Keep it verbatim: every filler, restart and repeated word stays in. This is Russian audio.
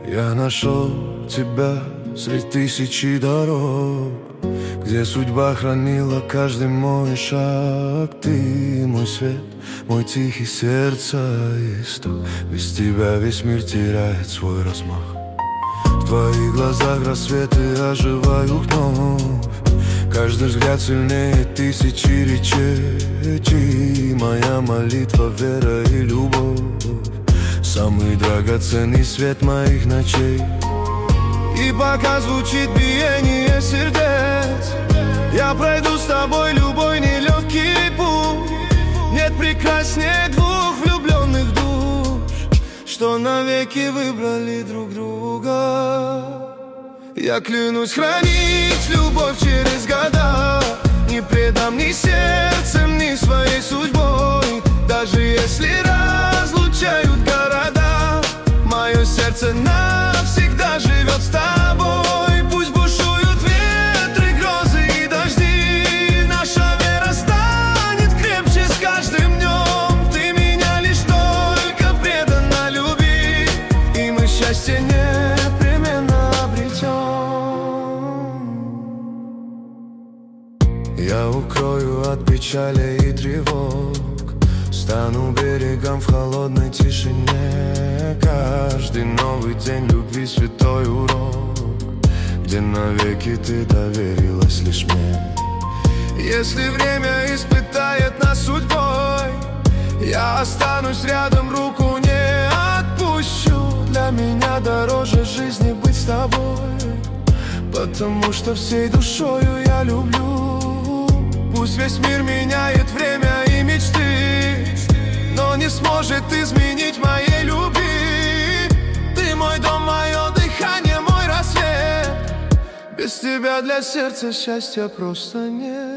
Я нашел тебя среди тысячи дорог, где судьба хранила каждый мой шаг. Ты мой свет, мой тихий сердца исток. Без тебя весь мир теряет свой размах. В твоих глазах рассветы оживают вновь. Каждый взгляд сильнее тысячи речей. Моя молитва, вера и любовь, самый драгоценный свет моих ночей. И пока звучит биение сердец, я пройду с тобой любой нелегкий путь. Нет прекраснее двух влюбленных душ, что навеки выбрали друг друга. Я клянусь хранить любовь через года, не предам ни сердцем, ни своей судьбой. Даже если разлучают города, мое сердце навсегда живет с тобой. Пусть бушуют ветры, грозы и дожди, наша вера станет крепче с каждым днем. Ты меня лишь только преданно люби, и мы счастье непременно обретем. Я укрою от печали и тревог, стану берегом в холодной тишине. Каждый новый день любви святой урок, где навеки ты доверилась лишь мне. Если время испытает нас судьбой, я останусь рядом, руку не отпущу. Для меня дороже жизни быть с тобой, потому что всей душою я люблю. Пусть весь мир меняет время и мечты, но не сможет изменить моей любви. Ты мой дом, мое дыхание, мой рассвет. Без тебя для сердца счастья просто нет.